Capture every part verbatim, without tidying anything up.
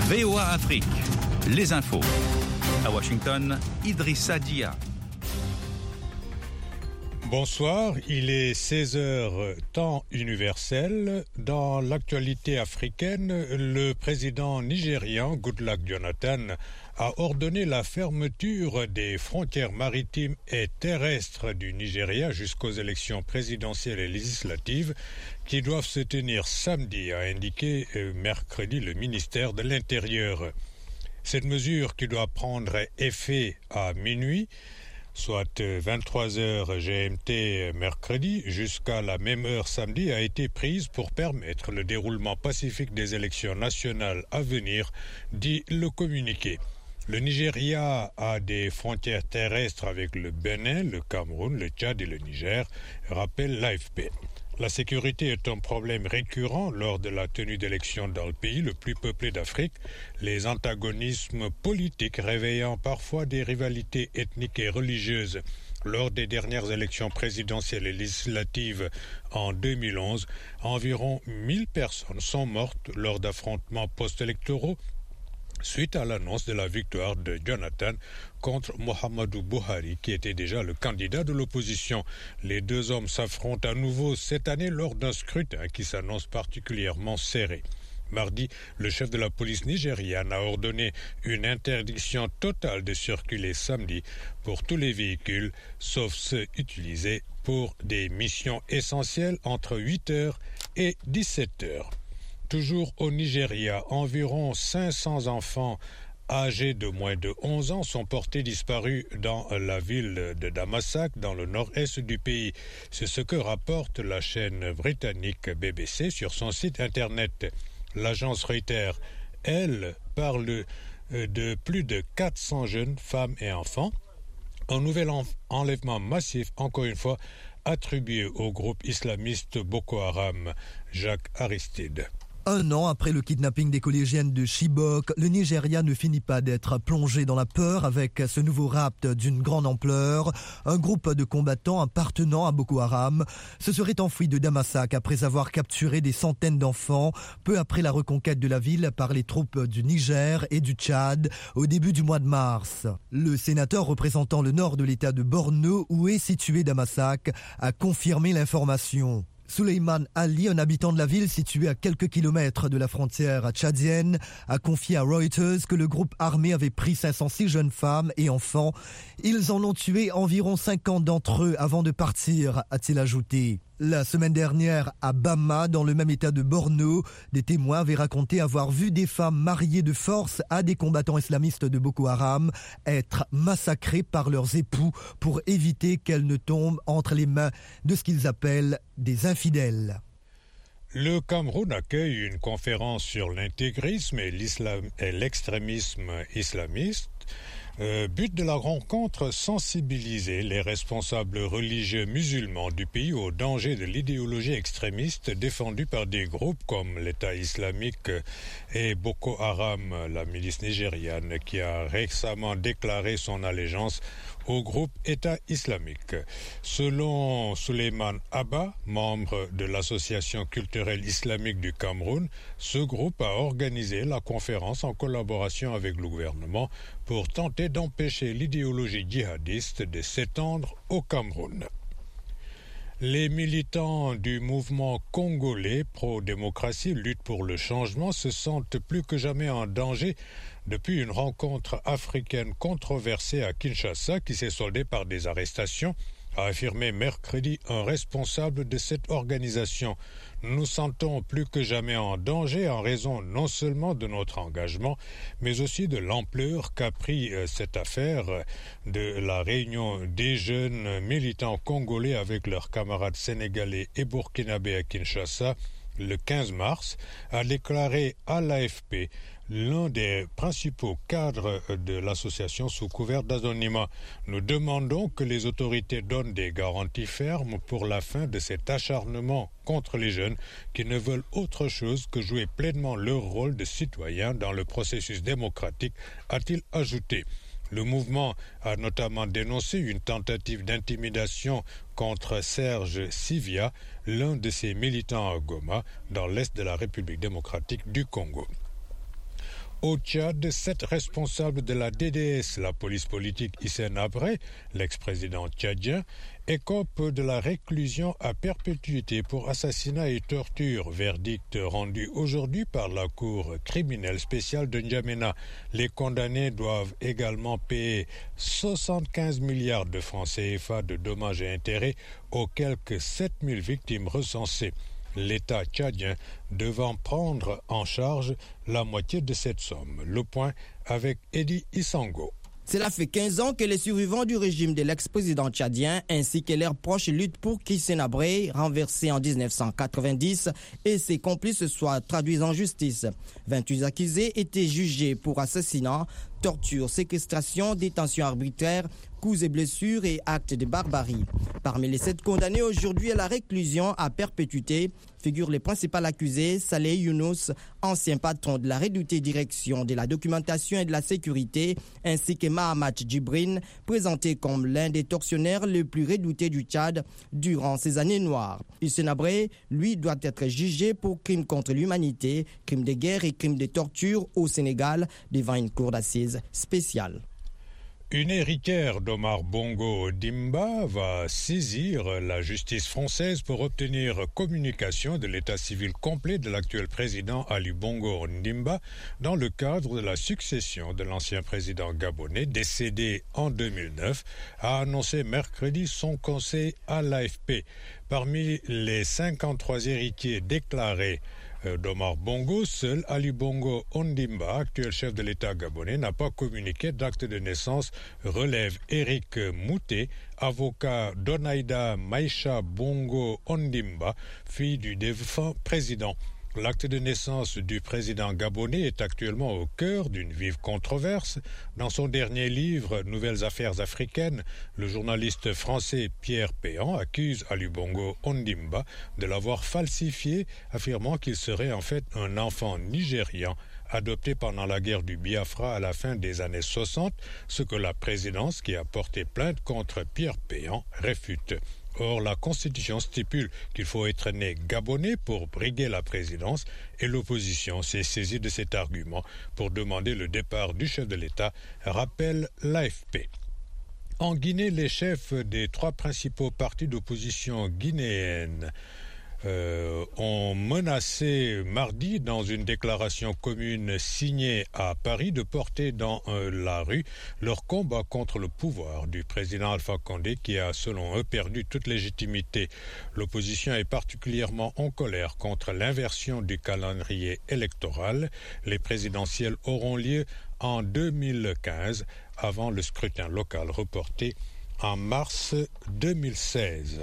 V O A Afrique, les infos. À Washington, Idrissa Dia. Bonsoir, il est seize heures, temps universel. Dans l'actualité africaine, le président nigérian Goodluck Jonathan a ordonné la fermeture des frontières maritimes et terrestres du Nigeria jusqu'aux élections présidentielles et législatives qui doivent se tenir samedi, a indiqué mercredi le ministère de l'Intérieur. Cette mesure, qui doit prendre effet à minuit, soit vingt-trois heures G M T mercredi, jusqu'à la même heure samedi, a été prise pour permettre le déroulement pacifique des élections nationales à venir, dit le communiqué. Le Nigeria a des frontières terrestres avec le Bénin, le Cameroun, le Tchad et le Niger, rappelle l'A F P. La sécurité est un problème récurrent lors de la tenue d'élections dans le pays le plus peuplé d'Afrique, les antagonismes politiques réveillant parfois des rivalités ethniques et religieuses. Lors des dernières élections présidentielles et législatives en deux mille onze, environ mille personnes sont mortes lors d'affrontements post-électoraux suite à l'annonce de la victoire de Jonathan contre Muhammadu Buhari, qui était déjà le candidat de l'opposition. Les deux hommes s'affrontent à nouveau cette année lors d'un scrutin qui s'annonce particulièrement serré. Mardi, le chef de la police nigériane a ordonné une interdiction totale de circuler samedi pour tous les véhicules, sauf ceux utilisés pour des missions essentielles entre huit heures et dix-sept heures. Toujours au Nigeria, environ cinq cents enfants âgés de moins de onze ans sont portés disparus dans la ville de Damasak, dans le nord-est du pays. C'est ce que rapporte la chaîne britannique B B C sur son site internet. L'agence Reuters, elle, parle de plus de quatre cents jeunes femmes et enfants. Un nouvel en- enlèvement massif, encore une fois, attribué au groupe islamiste Boko Haram. Jacques Aristide. Un an après le kidnapping des collégiennes de Chibok, le Nigeria ne finit pas d'être plongé dans la peur avec ce nouveau rapt d'une grande ampleur. Un groupe de combattants appartenant à Boko Haram se serait enfui de Damasak après avoir capturé des centaines d'enfants peu après la reconquête de la ville par les troupes du Niger et du Tchad au début du mois de mars. Le sénateur représentant le nord de l'état de Borno, où est situé Damasak, a confirmé l'information. Suleiman Ali, un habitant de la ville située à quelques kilomètres de la frontière tchadienne, a confié à Reuters que le groupe armé avait pris cinq cent six jeunes femmes et enfants. Ils en ont tué environ cinquante d'entre eux avant de partir, a-t-il ajouté. La semaine dernière, à Bama, dans le même état de Borno, des témoins avaient raconté avoir vu des femmes mariées de force à des combattants islamistes de Boko Haram être massacrées par leurs époux pour éviter qu'elles ne tombent entre les mains de ce qu'ils appellent des infidèles. Le Cameroun accueille une conférence sur l'intégrisme et, l'islam, et l'extrémisme islamiste. Euh, but de la rencontre, sensibiliser les responsables religieux musulmans du pays au danger de l'idéologie extrémiste défendue par des groupes comme l'État islamique et Boko Haram, la milice nigériane, qui a récemment déclaré son allégeance au groupe État islamique. Selon Suleiman Abba, membre de l'Association culturelle islamique du Cameroun, ce groupe a organisé la conférence en collaboration avec le gouvernement pour tenter d'empêcher l'idéologie djihadiste de s'étendre au Cameroun. Les militants du mouvement congolais pro-démocratie Lutte pour le changement se sentent plus que jamais en danger depuis une rencontre africaine controversée à Kinshasa qui s'est soldée par des arrestations, a affirmé mercredi un responsable de cette organisation. Nous nous sentons plus que jamais en danger en raison non seulement de notre engagement, mais aussi de l'ampleur qu'a pris euh, cette affaire de la réunion des jeunes militants congolais avec leurs camarades sénégalais et burkinabés à Kinshasa le quinze mars, a déclaré à l'A F P l'un des principaux cadres de l'association sous couvert d'anonymat. Nous demandons que les autorités donnent des garanties fermes pour la fin de cet acharnement contre les jeunes qui ne veulent autre chose que jouer pleinement leur rôle de citoyens dans le processus démocratique, a-t-il ajouté. Le mouvement a notamment dénoncé une tentative d'intimidation contre Serge Sivia, l'un de ses militants à Goma, dans l'est de la République démocratique du Congo. Au Tchad, sept responsables de la D D S, la police politique Hissène Habré, l'ex-président tchadien, écopent de la réclusion à perpétuité pour assassinat et torture, verdict rendu aujourd'hui par la Cour criminelle spéciale de N'Djamena. Les condamnés doivent également payer soixante-quinze milliards de francs C F A de dommages et intérêts aux quelques sept mille victimes recensées. L'État tchadien devant prendre en charge la moitié de cette somme. Le point avec Eddie Issango. Cela fait quinze ans que les survivants du régime de l'ex-président tchadien ainsi que leurs proches luttent pour qu'Hissène Habré, renversé en dix-neuf cent quatre-vingt-dix, et ses complices soient traduits en justice. vingt-huit accusés étaient jugés pour assassinat, torture, séquestration, détention arbitraire, coups et blessures et actes de barbarie. Parmi les sept condamnés aujourd'hui à la réclusion à perpétuité figurent les principaux accusés, Saleh Younous, ancien patron de la redoutée direction de la documentation et de la sécurité, ainsi que Mahamat Djibrine, présenté comme l'un des tortionnaires les plus redoutés du Tchad durant ces années noires. Hissène Habré, lui, doit être jugé pour crimes contre l'humanité, crimes de guerre et crimes de torture au Sénégal devant une cour d'assises spéciale. Une héritière d'Omar Bongo Ondimba va saisir la justice française pour obtenir communication de l'état civil complet de l'actuel président Ali Bongo Ondimba dans le cadre de la succession de l'ancien président gabonais décédé en deux mille neuf, a annoncé mercredi son conseil à l'A F P. Parmi les cinquante-trois héritiers déclarés d'Omar Bongo, seul Ali Bongo Ondimba, actuel chef de l'État gabonais, n'a pas communiqué d'acte de naissance, relève Éric Moutet, avocat d'Onaïda Maïcha Bongo Ondimba, fille du défunt président. L'acte de naissance du président gabonais est actuellement au cœur d'une vive controverse. Dans son dernier livre, Nouvelles affaires africaines, le journaliste français Pierre Péan accuse Ali Bongo Ondimba de l'avoir falsifié, affirmant qu'il serait en fait un enfant nigérian adopté pendant la guerre du Biafra à la fin des années soixante, ce que la présidence qui a porté plainte contre Pierre Péan réfute. Or, la Constitution stipule qu'il faut être né gabonais pour briguer la présidence et l'opposition s'est saisie de cet argument pour demander le départ du chef de l'État, rappelle l'A F P. En Guinée, les chefs des trois principaux partis d'opposition guinéennes Euh, ont menacé mardi dans une déclaration commune signée à Paris de porter dans euh, la rue leur combat contre le pouvoir du président Alpha Condé qui a selon eux perdu toute légitimité. L'opposition est particulièrement en colère contre l'inversion du calendrier électoral. Les présidentielles auront lieu en deux mille quinze avant le scrutin local reporté en mars deux mille seize.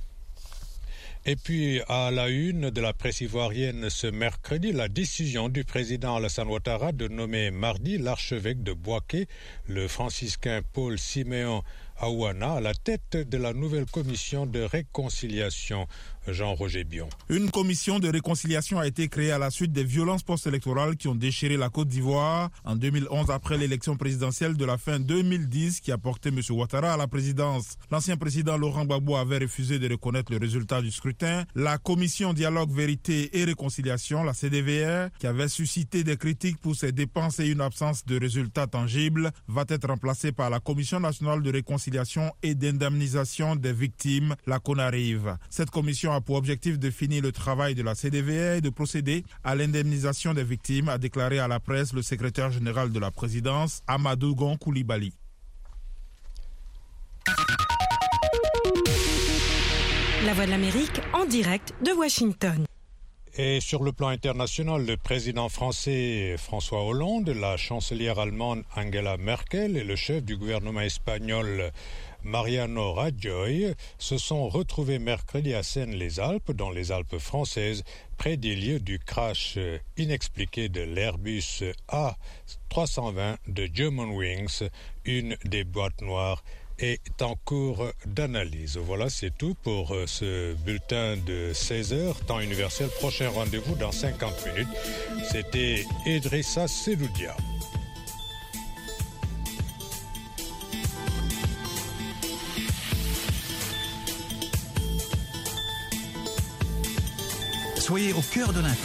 Et puis, à la une de la presse ivoirienne ce mercredi, la décision du président Alassane Ouattara de nommer mardi l'archevêque de Bouaké, le franciscain Paul Siméon Aouana, à la tête de la nouvelle commission de réconciliation. Jean-Roger Bion. Une commission de réconciliation a été créée à la suite des violences post-électorales qui ont déchiré la Côte d'Ivoire en deux mille onze après l'élection présidentielle de la fin deux mille dix qui a porté M. Ouattara à la présidence. L'ancien président Laurent Gbagbo avait refusé de reconnaître le résultat du scrutin. La commission Dialogue, Vérité et Réconciliation, la C D V R, qui avait suscité des critiques pour ses dépenses et une absence de résultats tangibles, va être remplacée par la Commission nationale de réconciliation et d'indemnisation des victimes, la CONARIV. Cette commission a pour objectif de finir le travail de la C D V R et de procéder à l'indemnisation des victimes, a déclaré à la presse le secrétaire général de la présidence, Amadou Gon Koulibaly. La Voix de l'Amérique en direct de Washington. Et sur le plan international, le président français François Hollande, la chancelière allemande Angela Merkel et le chef du gouvernement espagnol Mariano Rajoy se sont retrouvés mercredi à Seynes-les-Alpes, dans les Alpes françaises, près des lieux du crash inexpliqué de l'Airbus A trois cent vingt de Germanwings, une des boîtes noires est en cours d'analyse. Voilà, c'est tout pour ce bulletin de seize heures, temps universel. Prochain rendez-vous dans cinquante minutes. C'était Idrissa Seloudia. Soyez au cœur de l'info.